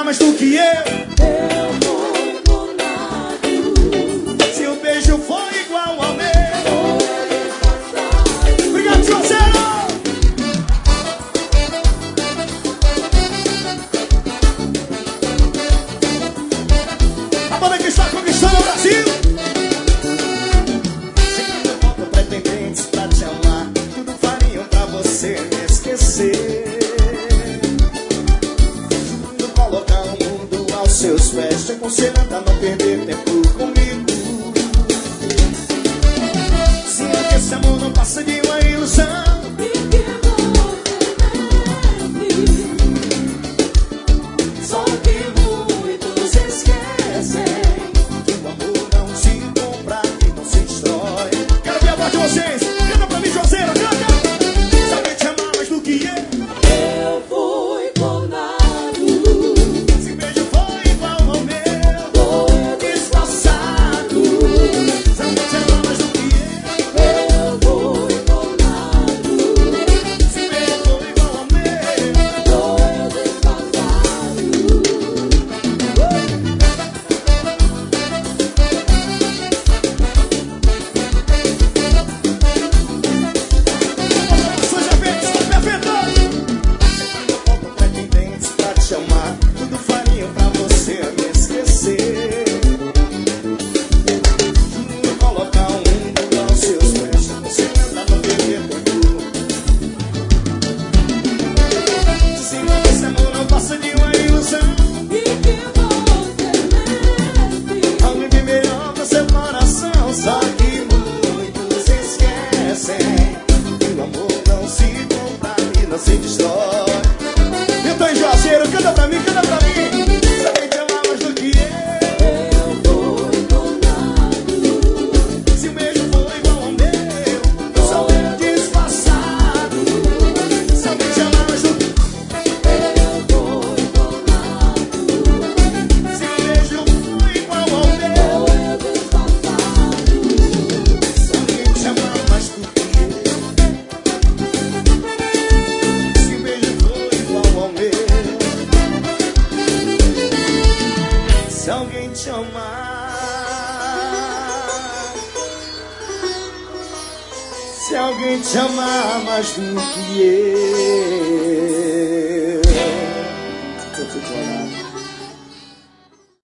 mais do que eu vou encontrado. Se o beijo for igual ao meu. Obrigado, Juazeiro! A banda que está conquistando o Brasil. Sempre eu volto pretendentes pra te amar. Tudo fariam pra você me esquecer. Juro colocar o mundo aos seus pés, te aconselhando a não perder tempo comigo. Se é que esse amor não passa de uma ilusão. Só que muitos esquecem. O amor não se compra e não se destrói. Quero ver a voz de vocês. Canta pra mim, Juazeiro, canta. Se alguém te amar mais do que eu fui clonado. se o beijo for igual ao meu, Vou disfarçado. se alguém te amar mais do que Eu fui clonado. se o beijo for igual ao meu. Vou disfarçado. Suas efeitos, tá perfeito. Eu volto pretendentes pra te amar. Tudo fariam pra você me esquecer. Juro colocar o mundo aos seus pés, você anda no perder tempo. Dizendo que esse amor não passa de uma ilusão. E que você mente. Alguém que melhor pro seu coração. Só que muitos esquecem que o amor não se compra e não se destrói. Então, Juazeiro, canta pra mim, canta pra mim. Se alguém te amar mais do que eu. Eu fui clonado. Se o beijo for igual ao meu, sou eu disfarçado. Se alguém te amar mais do que Eu fui clonado. se o beijo for igual ao meu, Vou disfarçado. se alguém te amar mais do que eu. Se o beijo for igual ao meu, se alguém te amar, se alguém te amar mais do que eu. Eu fui clonado.